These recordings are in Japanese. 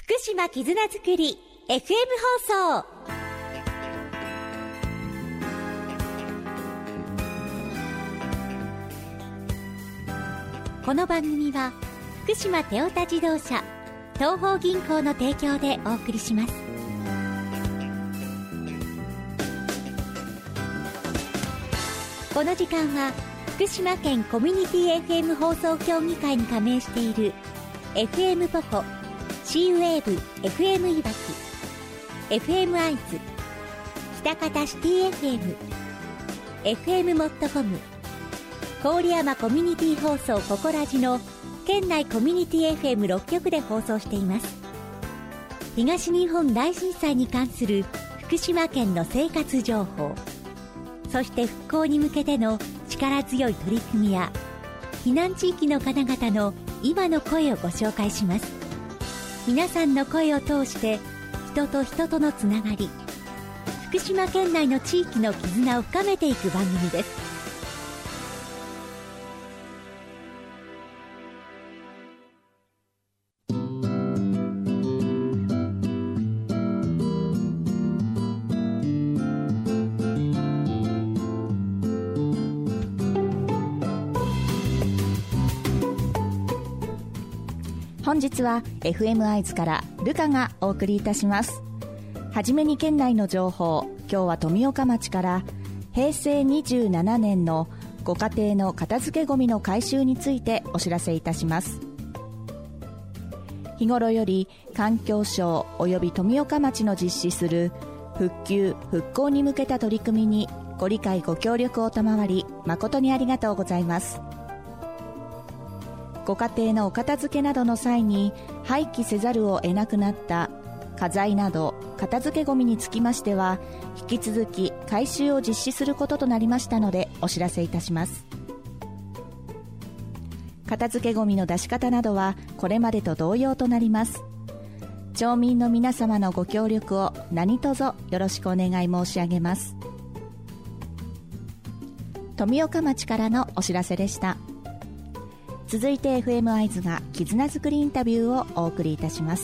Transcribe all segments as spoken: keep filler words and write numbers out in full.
福島絆づくり エフエム 放送。この番組は福島テオタ自動車東邦銀行の提供でお送りします。この時間は福島県コミュニティ エフエム 放送協議会に加盟している エフエム ポコ、C ウェーブ エフエム いわき、エフエム アイズ、喜多方シティ エフエム、エフエム モットコム、郡山コミュニティ放送ココラジの県内コミュニティ エフエムろっ 局で放送しています。東日本大震災に関する福島県の生活情報、そして復興に向けての力強い取り組みや避難地域の方々の今の声をご紹介します。皆さんの声を通して人と人とのつながり、福島県内の地域の絆を深めていく番組です。 本日は エフエム アイズからルカがお送りいたします。はじめに県内の情報。今日は富岡町から平成にじゅうななねんのご家庭の片付けゴミの回収についてお知らせいたします。日頃より環境省および富岡町の実施する復旧・復興に向けた取り組みにご理解ご協力を賜り誠にありがとうございます。ご家庭のお片付けなどの際に廃棄せざるを得なくなった家財など片付けゴミにつきましては引き続き回収を実施することとなりましたのでお知らせいたします。片付けゴミの出し方などはこれまでと同様となります。町民の皆様のご協力を何卒よろしくお願い申し上げます。富岡町からのお知らせでした。続いて エフエム アイズが絆づくりインタビューをお送りいたします。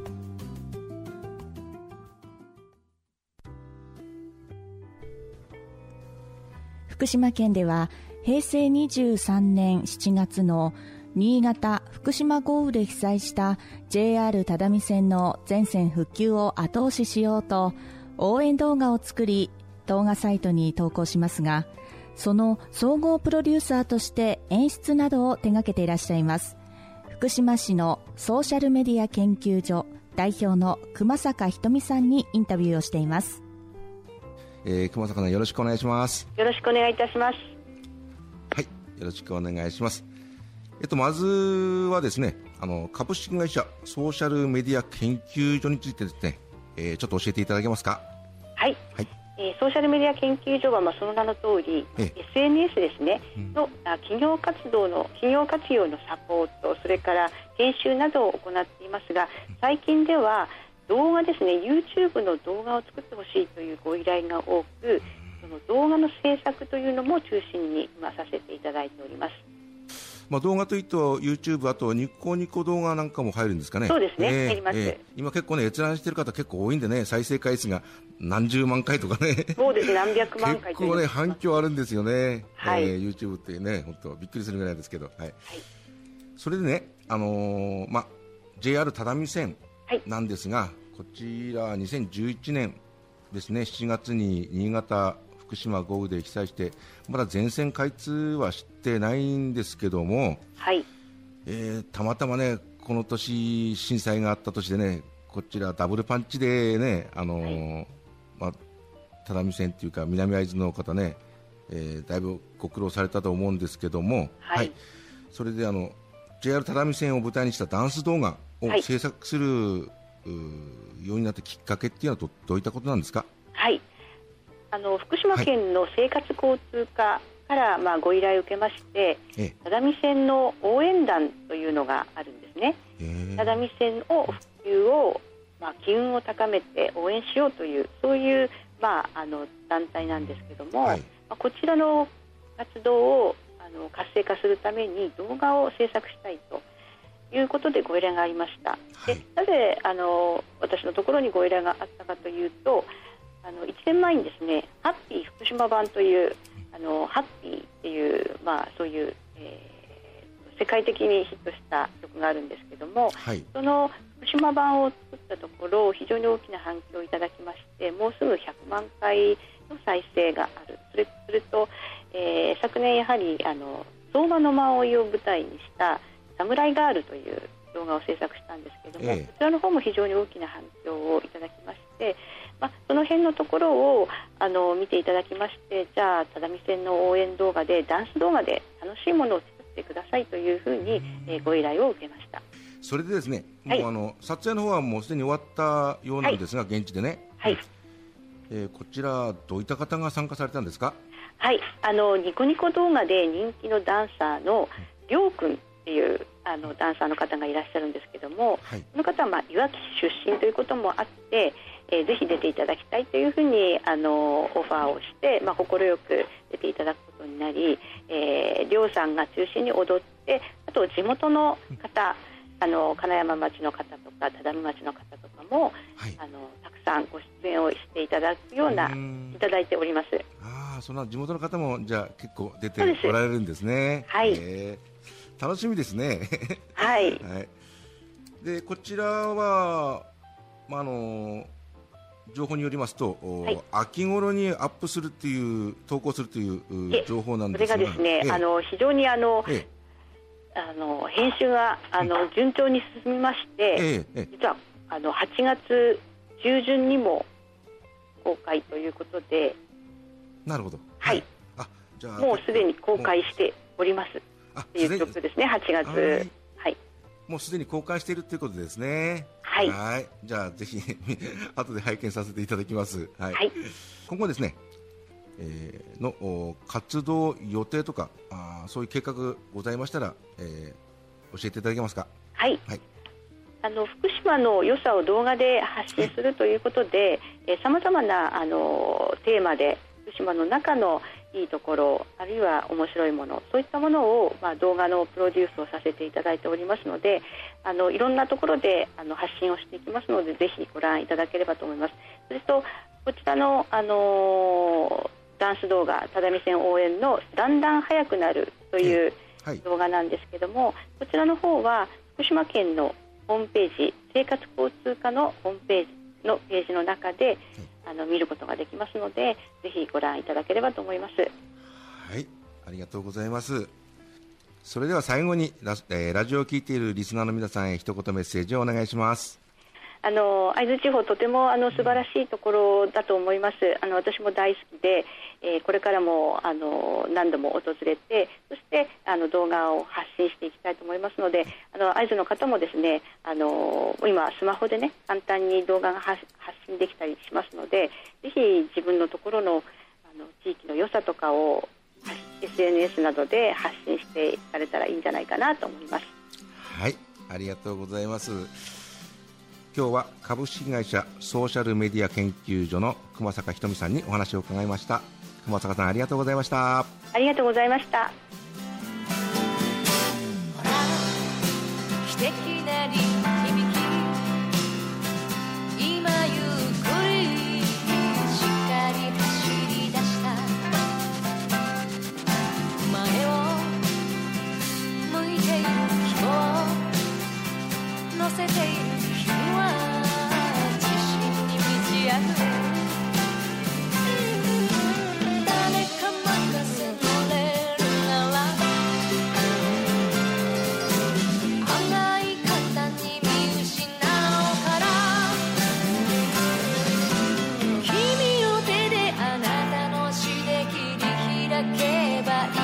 福島県では平成にじゅうさんねんしちがつの新潟・福島豪雨で被災した ジェイアール 只見線の全線復旧を後押ししようと応援動画を作り動画サイトに投稿しますが、その総合プロデューサーとして演出などを手掛けていらっしゃいます福島市のソーシャルメディア研究所代表の熊坂ひとみさんにインタビューをしています。 えー、熊坂さんよろしくお願いします。 よろしくお願いいたします。 はい、よろしくお願いします。えっとまずはですね、あの株式会社ソーシャルメディア研究所についてですね、えー、ちょっと教えていただけますか。 はい、 はい、 えー、ソーシャルメディア研究所は、まあ、その名の通り エスエヌエス ですね、うん、の企業活動の企業活用のサポート、それから研修などを行っていますが、最近では動画ですね、 YouTube の動画を作ってほしいというご依頼が多く、その動画の制作というのも中心に今させていただいております。 まあ、動画といっては YouTube、 あとニコニコ動画なんかも入るんですかね。 そうですね、えー、入ります、えー、 今結構ね閲覧している方結構多いんでね、再生回数が何十万回とかね、 そうですね、何百万回結構ね反響あるんですよね、 はい、 えー、YouTube ってね本当びっくりするぐらいですけど、はいはい、それでね、あのーま、ジェイアール 只見線なんですが、はい、こちらにせんじゅういちねんですね、しちがつに新潟福島豪雨で被災してまだ全線開通はしてないんですけども、 はい、 えー、たまたまねこの年震災があった年でね、こちらダブルパンチでね、あのーはい、まあ、只見線というか南会津の方ね、えー、だいぶご苦労されたと思うんですけども、 はいはい、 それであの ジェイアール 只見線を舞台にしたダンス動画を制作する、はい、ようになったきっかけっていうのは ど, どういったことなんですか。 はい、あの福島県の生活交通課から、まあ、ご依頼を受けまして、只見線の応援団というのがあるんですね。只見線を普及を、まあ、機運を高めて応援しようというそういう、まあ、あの団体なんですけども、はい、まあ、こちらの活動をあの活性化するために動画を制作したいということでご依頼がありました。 はい、 でなぜあの私のところにご依頼があったかというと、あのいちねんまえにですね、ハッピー福島版というあのハッピーっていう、まあ、そういう、えー、世界的にヒットした曲があるんですけども、 はい、 その福島版を作ったところ非常に大きな反響をいただきまして、もうすぐひゃくまんかいの再生がある。それそれと、えー、昨年やはりあの相馬の間追いを舞台にしたサムライガールという動画を制作したんですけども、ええ、こちらの方も非常に大きな反響をいただきまして、まあ、その辺のところをあの見ていただきまして、じゃあ只見線の応援動画でダンス動画で楽しいものを作ってくださいというふうに、えー、ご依頼を受けました。 それでですね、 はい、 もうあの撮影の方はもうすでに終わったようなんですが、はい、現地でね、 はい、 えー、こちらどういった方が参加されたんですか？ はい、あのニコニコ動画で人気のダンサーのりょうくんっていうあのダンサーの方がいらっしゃるんですけども、はい、この方は、まあ、いわき市出身ということもあって、えー、ぜひ出ていただきたいというふうにあのオファーをして、まあ、快く出ていただくことになり、えー、りょうさんが中心に踊って、あと地元の方、あの金山町の方とか只見町の方とかも、はい、あのたくさんご出演をしていただくようないただいております。 ああ、その地元の方もじゃあ結構出ておられるんですね。 はい、 えー、楽しみですね。 はい、 はい、でこちらは、まあ、あの情報によりますと、はい、秋頃にアップするっていう投稿するという情報なんですが、 それがですね、ええ、あの非常にあの、ええあの編集があの順調に進みまして、ええ、実はあのはちがつ中旬にも公開ということで。 なるほど、 はい、 あ、じゃあもうすでに公開しておりますっていう曲ですね。はちがつ、はい、 もうすでに公開しているということですね。 はい、 はい、じゃあぜひ後で拝見させていただきます。はい、 はい、 今後ですね、えー、の活動予定とか、あそういう計画ございましたら、えー、教えていただけますか？ はい、はい、あの福島の良さを動画で発信するということで、さまざまなあのテーマで福島の中のいいところ、あるいは面白いもの、そういったものを、まあ、動画のプロデュースをさせていただいておりますので、あのいろんなところであの発信をしていきますので、ぜひご覧いただければと思います。それとこちらの、あのーダンス動画、只見線応援のだんだん速くなるという動画なんですけども、はい、こちらの方は福島県のホームページ、生活交通課のホームページのページの中で、はい、あの見ることができますので、ぜひご覧いただければと思います。 はい、ありがとうございます。それでは最後に ラ,、えー、ラジオを聞いているリスナーの皆さんへ一言メッセージをお願いします。 あの会津地方、とてもあの素晴らしいところだと思います。あの私も大好きで、えー、これからもあの何度も訪れて、そしてあの動画を発信していきたいと思いますので、あの会津の方もですね、あの今スマホでね簡単に動画が発信できたりしますので、ぜひ自分のところの、あの地域の良さとかを エスエヌエス などで発信していかれたらいいんじゃないかなと思います。 はい、ありがとうございます。今日は株式会社ソーシャルメディア研究所の熊坂ひとみさんにお話を伺いました。熊坂さん、ありがとうございました。 ありがとうございました。 ほら、素敵な響き、今ゆっくりしっかり走り出した前を向いている人を乗せている自信に満ち溢れ、誰か任せ乗れるなら案外簡単に見失うから、君の手であなたの足で切り開けばい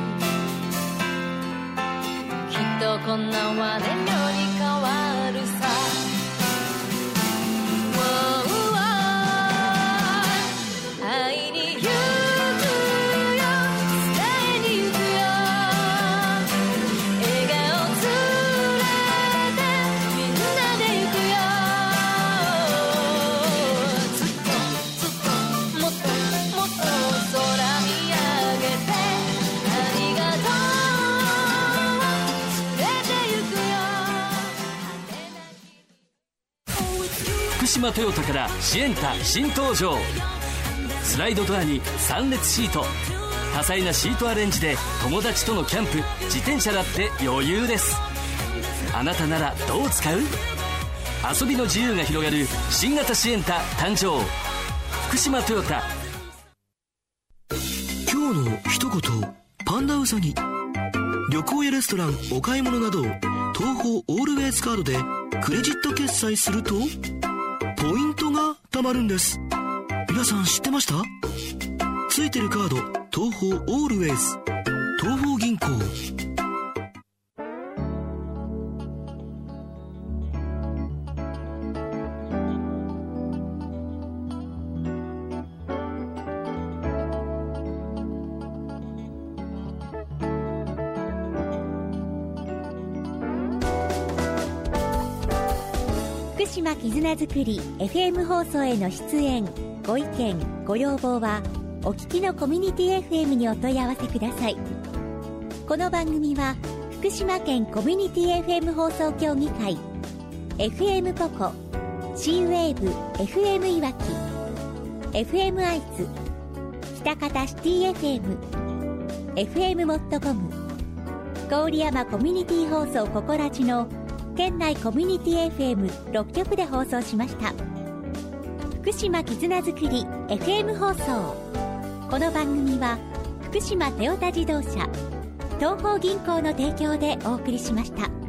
い、きっとこんな輪で妙に変わるさ。 福島トヨタからシエンタ新登場。スライドドアにさん列シート、多彩なシートアレンジで友達とのキャンプ、自転車だって余裕です。あなたならどう使う？遊びの自由が広がる新型シエンタ誕生。福島トヨタ。 今日の一言、パンダウサギ。旅行やレストラン、お買い物など東宝オールウェイズカードでクレジット決済するとポイントが貯まるんです。皆さん知ってました？ついてるカード、東宝オールウェイズ、東宝銀行。 福島絆づくり エフエム 放送への出演、ご意見ご要望はお聞きのコミュニティ エフエム にお問い合わせください。この番組は福島県コミュニティ エフエム 放送協議会、 エフエム ポコ、 C ウェーブ エフエム いわき、 エフエム アイズ、北方シティ エフエム、 エフエム モットコム、郡山コミュニティ放送ココラジの県内コミュニティ エフエムろっ 局で放送しました。福島絆づくり エフエム 放送。この番組は福島トヨタ自動車、東邦銀行の提供でお送りしました。